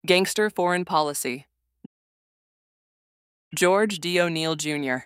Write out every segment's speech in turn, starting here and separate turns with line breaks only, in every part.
Gangster Foreign Policy. George D. O'Neill, Jr.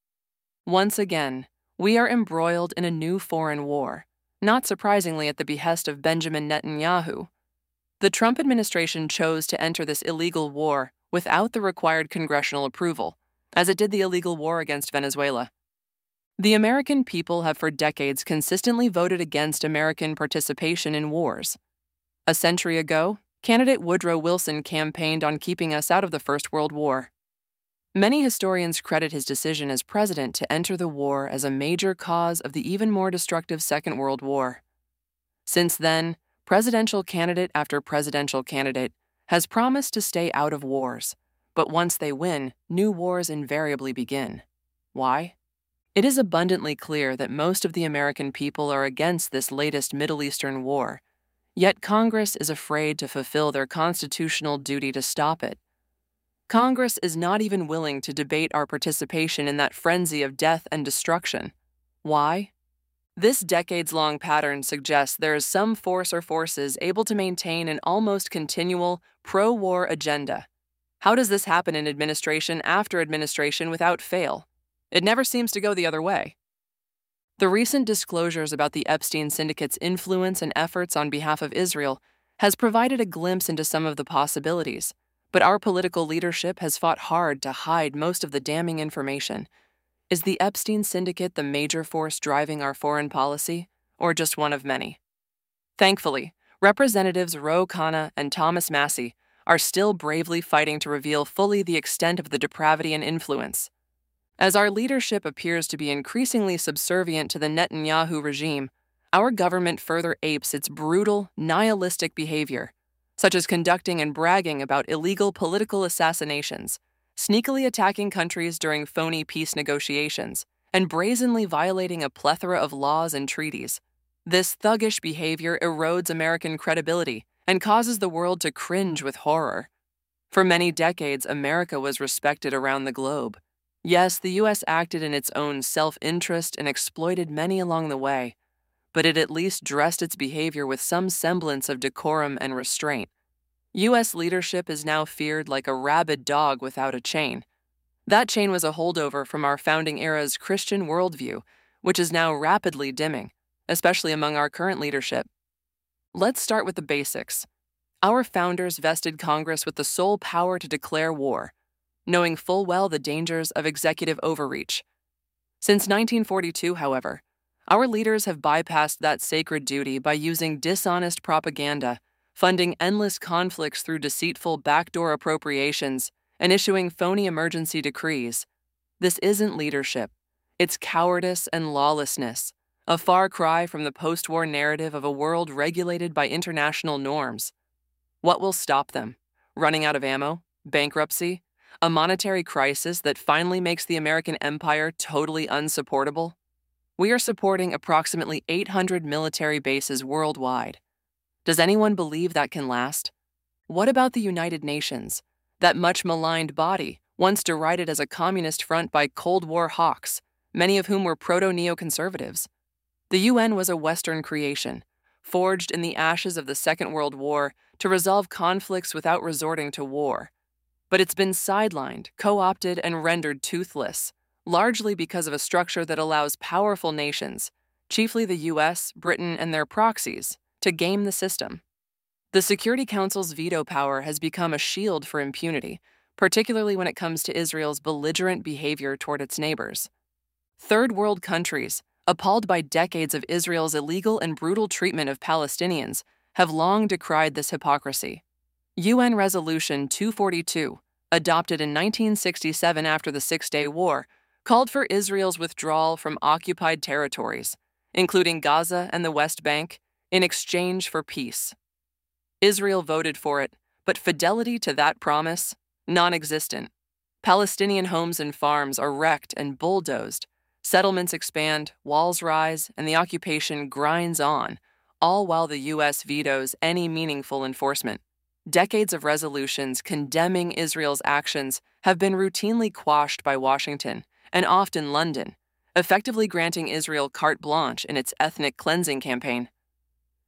Once again, we are embroiled in a new foreign war, not surprisingly at the behest of Benjamin Netanyahu. The Trump administration chose to enter this illegal war without the required congressional approval, as it did the illegal war against Venezuela. The American people have for decades consistently voted against American participation in wars. A century ago, candidate Woodrow Wilson campaigned on keeping us out of the First World War. Many historians credit his decision as president to enter the war as a major cause of the even more destructive Second World War. Since then, presidential candidate after presidential candidate has promised to stay out of wars, but once they win, new wars invariably begin. Why? It is abundantly clear that most of the American people are against this latest Middle Eastern war, yet Congress is afraid to fulfill their constitutional duty to stop it. Congress is not even willing to debate our participation in that frenzy of death and destruction. Why? This decades-long pattern suggests there is some force or forces able to maintain an almost continual pro-war agenda. How does this happen in administration after administration without fail? It never seems to go the other way. The recent disclosures about the Epstein syndicate's influence and efforts on behalf of Israel has provided a glimpse into some of the possibilities, but our political leadership has fought hard to hide most of the damning information. Is the Epstein syndicate the major force driving our foreign policy, or just one of many? Thankfully, Representatives Ro Khanna and Thomas Massie are still bravely fighting to reveal fully the extent of the depravity and influence. As our leadership appears to be increasingly subservient to the Netanyahu regime, our government further apes its brutal, nihilistic behavior, such as conducting and bragging about illegal political assassinations, sneakily attacking countries during phony peace negotiations, and brazenly violating a plethora of laws and treaties. This thuggish behavior erodes American credibility and causes the world to cringe with horror. For many decades, America was respected around the globe. Yes, the U.S. acted in its own self-interest and exploited many along the way, but it at least dressed its behavior with some semblance of decorum and restraint. U.S. leadership is now feared like a rabid dog without a chain. That chain was a holdover from our founding era's Christian worldview, which is now rapidly dimming, especially among our current leadership. Let's start with the basics. Our founders vested Congress with the sole power to declare war, knowing full well the dangers of executive overreach. Since 1942, however, our leaders have bypassed that sacred duty by using dishonest propaganda, funding endless conflicts through deceitful backdoor appropriations, and issuing phony emergency decrees. This isn't leadership. It's cowardice and lawlessness, a far cry from the post-war narrative of a world regulated by international norms. What will stop them? Running out of ammo? Bankruptcy? A monetary crisis that finally makes the American empire totally unsupportable? We are supporting approximately 800 military bases worldwide. Does anyone believe that can last? What about the United Nations, that much maligned body, once derided as a communist front by Cold War hawks, many of whom were proto-neoconservatives? The UN was a Western creation, forged in the ashes of the Second World War to resolve conflicts without resorting to war. But it's been sidelined, co-opted, and rendered toothless, largely because of a structure that allows powerful nations, chiefly the US, Britain, and their proxies, to game the system. The Security Council's veto power has become a shield for impunity, particularly when it comes to Israel's belligerent behavior toward its neighbors. Third world countries, appalled by decades of Israel's illegal and brutal treatment of Palestinians, have long decried this hypocrisy. UN Resolution 242, adopted in 1967 after the Six-Day War, called for Israel's withdrawal from occupied territories, including Gaza and the West Bank, in exchange for peace. Israel voted for it, but fidelity to that promise, non-existent. Palestinian homes and farms are wrecked and bulldozed, settlements expand, walls rise, and the occupation grinds on, all while the U.S. vetoes any meaningful enforcement. Decades of resolutions condemning Israel's actions have been routinely quashed by Washington, and often London, effectively granting Israel carte blanche in its ethnic cleansing campaign.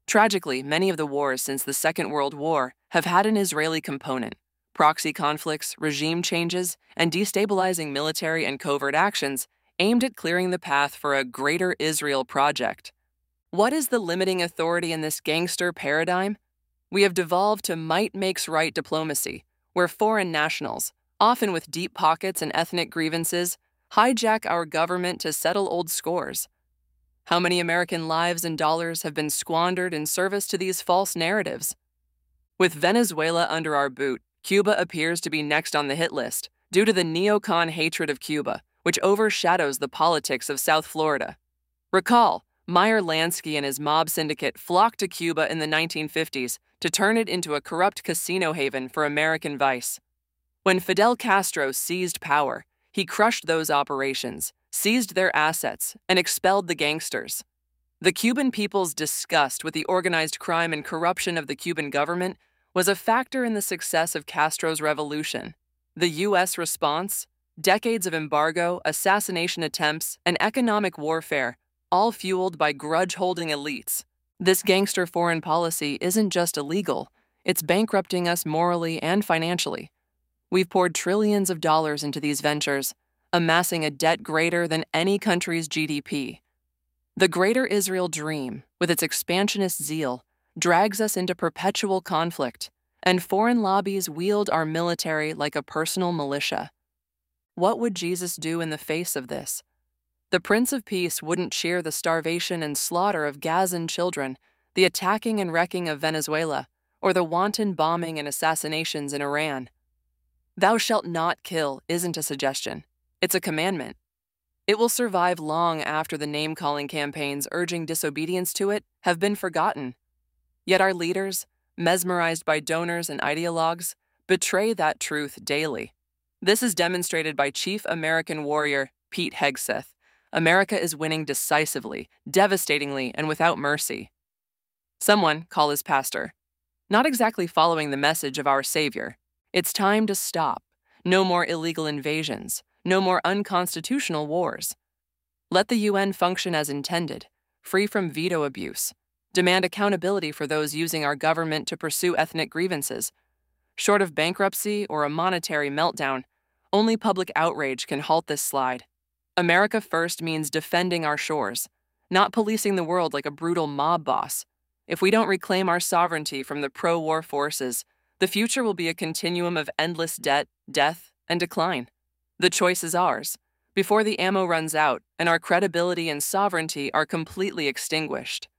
Tragically, many of the wars since the Second World War have had an Israeli component. Proxy conflicts, regime changes, and destabilizing military and covert actions aimed at clearing the path for a Greater Israel project. What is the limiting authority in this gangster paradigm? We have devolved to might makes right diplomacy, where foreign nationals, often with deep pockets and ethnic grievances, hijack our government to settle old scores. How many American lives and dollars have been squandered in service to these false narratives? With Venezuela under our boot, Cuba appears to be next on the hit list due to the neocon hatred of Cuba, which overshadows the politics of South Florida. Recall, Meyer Lansky and his mob syndicate flocked to Cuba in the 1950s to turn it into a corrupt casino haven for American vice. When Fidel Castro seized power, he crushed those operations, seized their assets, and expelled the gangsters. The Cuban people's disgust with the organized crime and corruption of the Cuban government was a factor in the success of Castro's revolution. The U.S. response? Decades of embargo, assassination attempts, and economic warfare, all fueled by grudge-holding elites. This gangster foreign policy isn't just illegal, it's bankrupting us morally and financially. We've poured trillions of dollars into these ventures, amassing a debt greater than any country's GDP. The Greater Israel dream, with its expansionist zeal, drags us into perpetual conflict, and foreign lobbies wield our military like a personal militia. What would Jesus do in the face of this? The Prince of Peace wouldn't cheer the starvation and slaughter of Gazan children, the attacking and wrecking of Venezuela, or the wanton bombing and assassinations in Iran. Thou shalt not kill isn't a suggestion. It's a commandment. It will survive long after the name-calling campaigns urging disobedience to it have been forgotten. Yet our leaders, mesmerized by donors and ideologues, betray that truth daily. This is demonstrated by Chief American Warrior Pete Hegseth. America is winning decisively, devastatingly, and without mercy. Someone, call his pastor, not exactly following the message of our Savior. It's time to stop. No more illegal invasions. No more unconstitutional wars. Let the UN function as intended, free from veto abuse. Demand accountability for those using our government to pursue ethnic grievances. Short of bankruptcy or a monetary meltdown, only public outrage can halt this slide. America first means defending our shores, not policing the world like a brutal mob boss. If we don't reclaim our sovereignty from the pro-war forces, the future will be a continuum of endless debt, death, and decline. The choice is ours, before the ammo runs out and our credibility and sovereignty are completely extinguished.